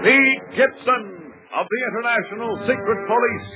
Speed Gibson of the International Secret Police.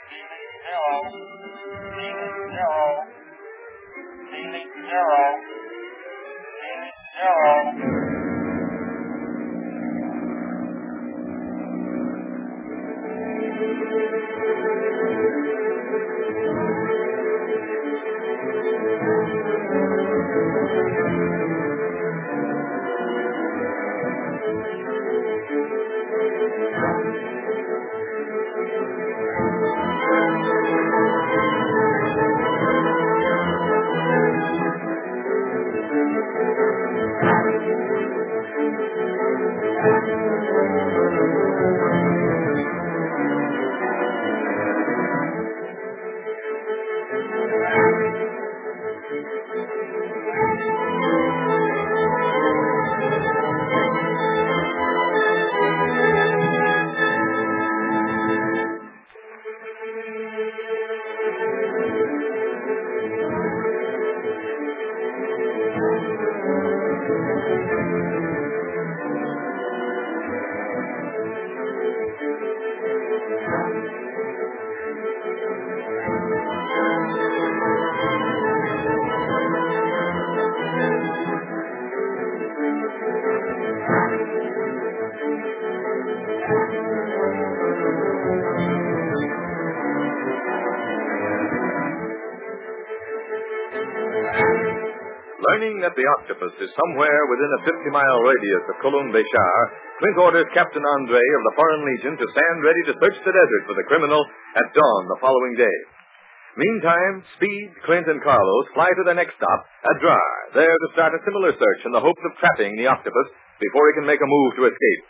Learning that the octopus is somewhere within a 50-mile radius of Kulun Beshar, Clint orders Captain Andre of the Foreign Legion to stand ready to search the desert for the criminal at dawn the following day. Meantime, Speed, Clint, and Carlos fly to their next stop, Adrar, there to start a similar search in the hopes of trapping the octopus before he can make a move to escape.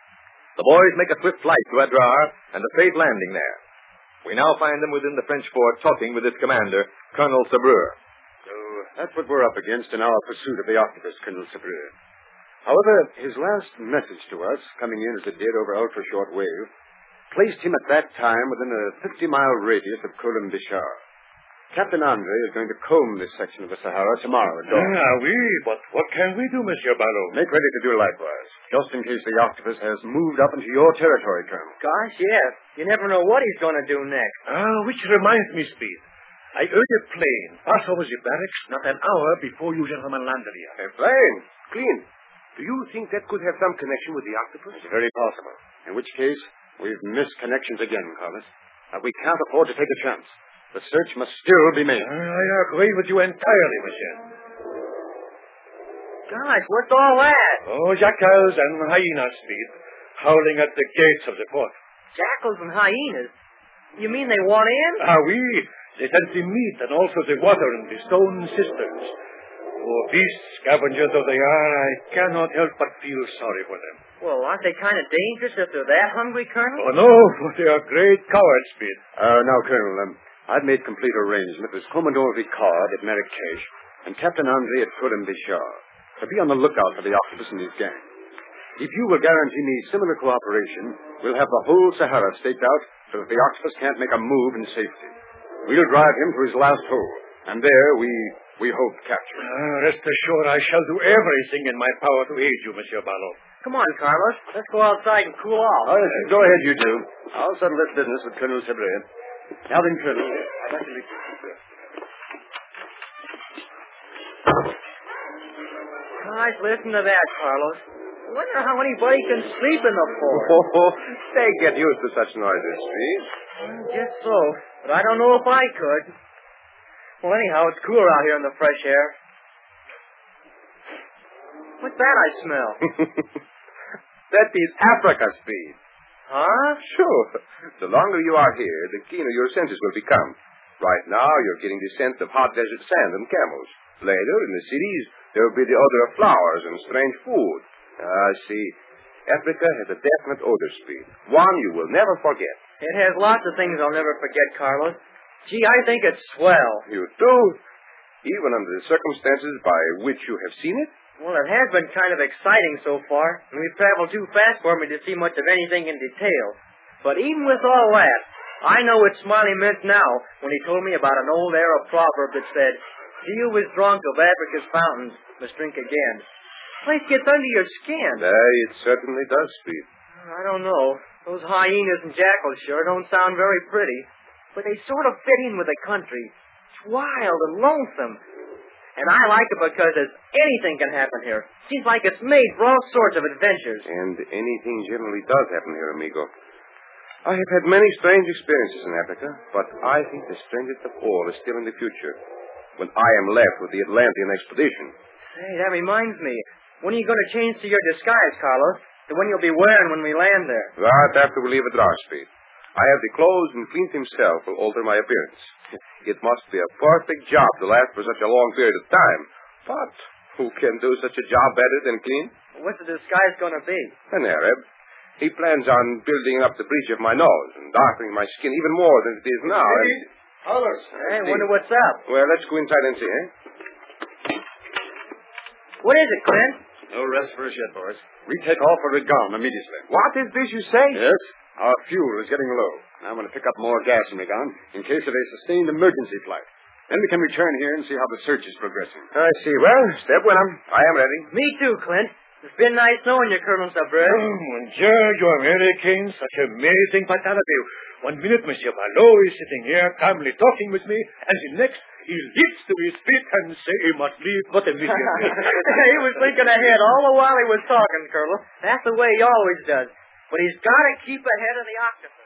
The boys make a swift flight to Adrar and a safe landing there. We now find them within the French fort talking with its commander, Colonel Sabreur. So that's what we're up against in our pursuit of the octopus, Colonel Sabreur. However, his last message to us, coming in as it did over ultra-short wave, placed him at that time within a 50-mile radius of Kulun Beshar. Captain Andre is going to comb this section of the Sahara tomorrow at dawn. Oui, but what can we do, Monsieur Barlow? Make ready to do likewise, just in case the octopus has moved up into your territory, Colonel. Gosh, yes. You never know what he's going to do next. Which reminds me, Speed. I heard a plane pass over the barracks not an hour before you gentlemen landed here. A plane? Clean. Do you think that could have some connection with the octopus? It's very possible. In which case, we've missed connections again, Carlos. We can't afford to take a chance. The search must still be made. I agree with you entirely, monsieur. Gosh, what's all that? Oh, jackals and hyenas, Speed, howling at the gates of the fort. Jackals and hyenas? You mean they want in? Oui. They sent the meat and also the water in the stone cisterns. Oh, beast scavengers though they are, I cannot help but feel sorry for them. Well, aren't they kind of dangerous if they're that hungry, Colonel? Oh, no, but they are great cowards, Speed. Now, Colonel, I've made complete arrangement with Commodore Vicard at Marrakesh and Captain Andre at Kulun Beshar to be on the lookout for the octopus and his gang. If you will guarantee me similar cooperation, we'll have the whole Sahara staked out so that the octopus can't make a move in safety. We'll drive him to his last hole, and there we hope to capture him. Rest assured I shall do everything in my power to aid you, Monsieur Barlow. Come on, Carlos. Let's go outside and cool off. Go ahead, you two. I'll settle this business with Colonel Sabreur. Now then, Colonel, I'd like to leave you. Gosh, listen to that, Carlos. I wonder how anybody can sleep in the fort. Oh, they get used to such noises, Speed. Guess so, but I don't know if I could. Well, anyhow, it's cooler out here in the fresh air. What's that I smell? That is Africa, Speed. Huh? Sure. The longer you are here, the keener your senses will become. Right now, you're getting the scent of hot desert sand and camels. Later, in the cities, there will be the odor of flowers and strange food. See, Africa has a definite odor, Speed. One you will never forget. It has lots of things I'll never forget, Carlos. Gee, I think it's swell. You do? Even under the circumstances by which you have seen it? Well, it has been kind of exciting so far, and we've traveled too fast for me to see much of anything in detail. But even with all that, I know what Smiley meant now when he told me about an old Arab proverb that said, "He who is drunk of Africa's fountains must drink again." The place gets under your skin. It certainly does, Speed. I don't know. Those hyenas and jackals sure don't sound very pretty. But they sort of fit in with the country. It's wild and lonesome. And I like it because anything can happen here. Seems like it's made for all sorts of adventures. And anything generally does happen here, amigo. I have had many strange experiences in Africa, but I think the strangest of all is still in the future, when I am left with the Atlantean expedition. Say, that reminds me. When are you going to change to your disguise, Carlos? The one you'll be wearing when we land there. Right after we leave Adraspeed. I have the clothes, and Clint himself will alter my appearance. It must be a perfect job to last for such a long period of time. But who can do such a job better than Clint? What's the disguise going to be? An Arab. He plans on building up the breach of my nose and darkening my skin even more than it is now. Carlos. Hey, I wonder what's up. Well, let's go inside and see, eh? What is it, Clint? No rest for us yet, boys. We take off for Regon immediately. What is this you say? Yes. Our fuel is getting low. I'm going to pick up more gas in Regon in case of a sustained emergency flight. Then we can return here and see how the search is progressing. I see. Well, step with him. I am ready. Me too, Clint. It's been nice knowing you, Colonel Sabres. Monsieur, you Americans, such amazing vitality. 1 minute, Monsieur Ballot is sitting here calmly talking with me, and the next, he leaps to his feet and say he must leave but immediately. He was thinking ahead all the while he was talking, Colonel. That's the way he always does. But he's got to keep ahead of the octopus.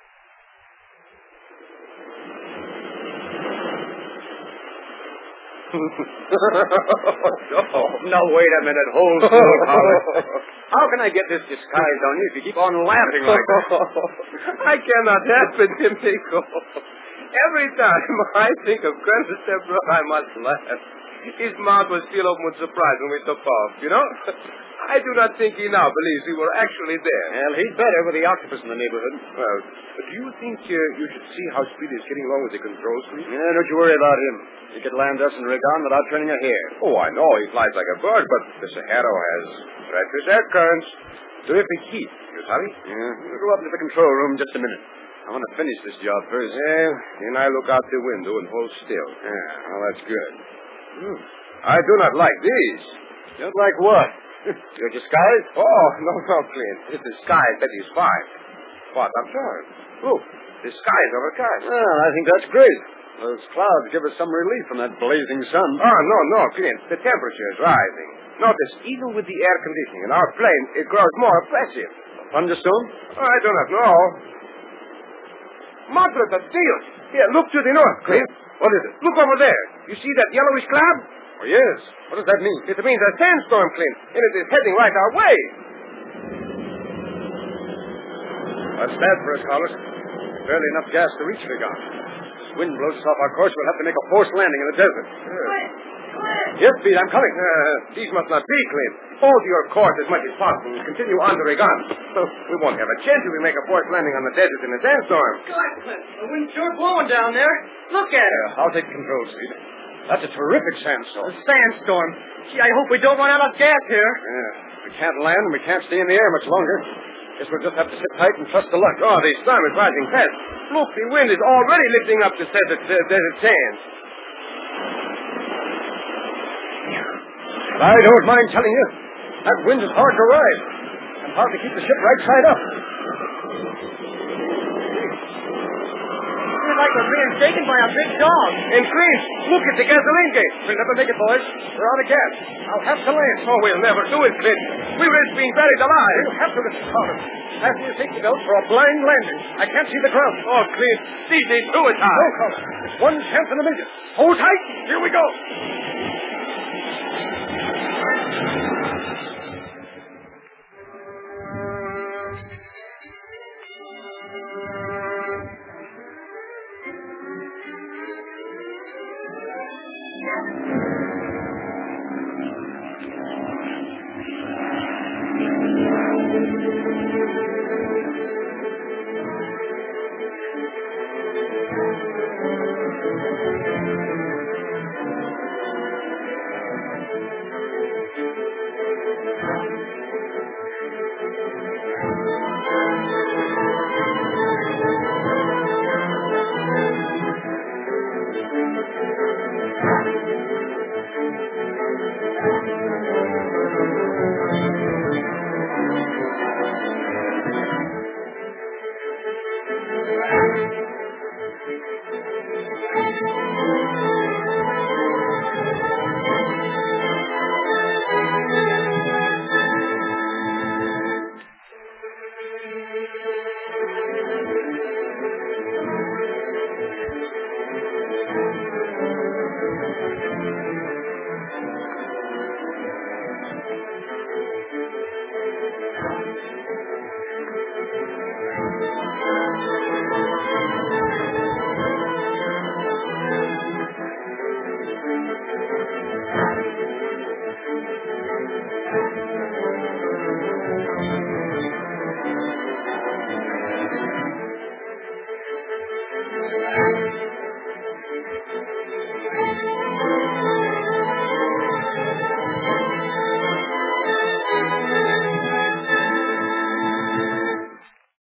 No, wait a minute. Hold still, Carlos. How can I get this disguise on you if you keep on laughing like that? I cannot help it, Amigo. Every time I think of Colonel Sabres, I must laugh. His mouth was still open with surprise when we took off, you know? I do not think he now believes we were actually there. Well, he'd better with the octopus in the neighborhood. Well, do you think you should see how Speedy is getting along with the controls, please? Yeah, don't you worry about him. He could land us in Regon without turning a hair. Oh, I know. He flies like a bird, but the Sahara has treacherous air currents. Terrific heat, you Tommy? Yeah, we'll go up to the control room just a minute. I want to finish this job first. Yeah, and I look out the window and hold still. Yeah, well, that's good. I do not like these. Don't like what? Your disguise? Oh, no, Clint. It's the disguise that is fine. What? I'm sorry. Look, the sky is overcast. Well, I think that's great. Those clouds give us some relief from that blazing sun. Oh, no, Clint. The temperature is rising. Notice, even with the air conditioning in our plane, it grows more oppressive. A thunderstorm? I do not know. Madre de Dios! Here, look to the north, Clint. What is it? Look over there. You see that yellowish cloud? Oh, yes. What does that mean? It means a sandstorm, Clint, and it is heading right our way. That's bad for us, Carlos. Barely enough gas to reach Regon. This wind blows us off our course. We'll have to make a forced landing in the desert. Clint! Yes, Pete, I'm coming. These must not be, Clint. Hold your course as much as possible and continue on to Regon. We won't have a chance if we make a forced landing on the desert in a sandstorm. God, Clint, the wind's sure blowing down there. Look at it. I'll take control, Speed. That's a terrific sandstorm. A sandstorm. Gee, I hope we don't run out of gas here. Yeah. We can't land and we can't stay in the air much longer. Guess we'll just have to sit tight and trust to luck. Oh, the storm is rising fast. Look, the wind is already lifting up the desert sands. I don't mind telling you, that wind is hard to ride. And hard to keep the ship right side up. It's like we're being shaken by a big dog. And Clint, look at the gasoline gauge. We'll never make it, boys. We're out of gas. I'll have to land. Oh, we'll never do it, Clint. We risk being buried alive. We'll have to, Mr. Carter. Have you safety belt for a blind landing? I can't see the ground. Oh, Clint, these ain't suicide. No, Carter. It's one chance in a million. Hold tight. Here we go.